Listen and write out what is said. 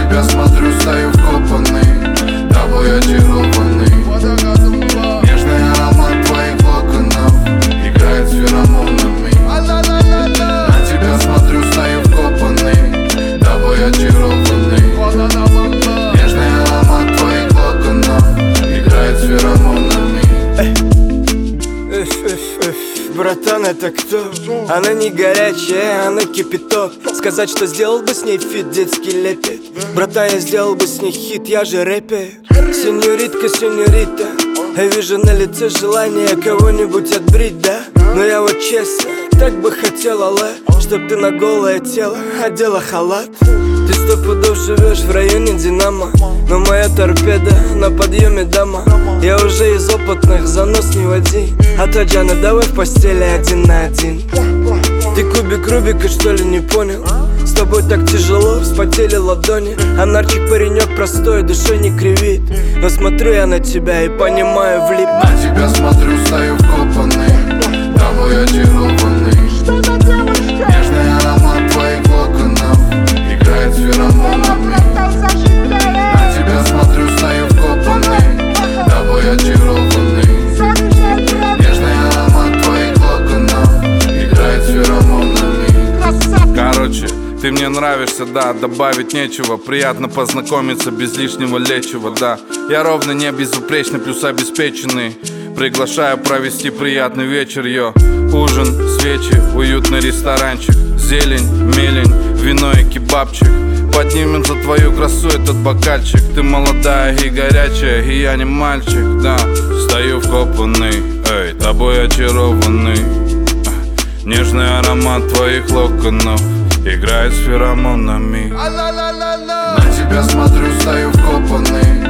тебя смотрю, стою вкопанный, тобой очарованный. Нежный аромат твоих локонов играет с феромонами. На тебя смотрю, стою вкопанный, тобой очарованный. Нежный аромат твоих локонов играет с феромонами. Братан, это кто? Она не горячая, она кипяток. Сказать, что сделал бы с ней фит, детский лепет. Братан, я сделал бы с ней хит, я же рэпер. Сеньоритка, сеньорита, я вижу на лице желание кого-нибудь отбрить, да? Но я вот честно, так бы хотел, алле, чтоб ты на голое тело одела халат. Ты 100 пудов живешь в районе Динамо, но моя торпеда на подъеме, дама. Я уже из опытных, занос не води. А то, Джана, давай в постели 1 на 1. Ты кубик Рубика, что ли, не понял? С тобой так тяжело, вспотели ладони. А нарчик паренек простой, душой не кривит. Но смотрю я на тебя и понимаю, влип. На тебя смотрю, стою вкопанный, тобой очарованный. Нежный аромат твоих локонов играет с феромонами. На тебя смотрю, стою вкопанный, тобой очарованный. Нежный аромат твоих локонов играет с феромонами. Короче, ты мне нравишься, да, добавить нечего. Приятно познакомиться без лишнего лечива, да. Я ровно не безупречный, плюс обеспеченный. Приглашаю провести приятный вечер, йо. Ужин, свечи, уютный ресторанчик. Зелень, мелень, вино и кебабчик. Поднимем за твою красу этот бокальчик. Ты молодая и горячая, и я не мальчик, да. Стою вкопанный, эй, тобой очарованный. Нежный аромат твоих локонов играет с феромонами. На тебя смотрю, стою вкопанный,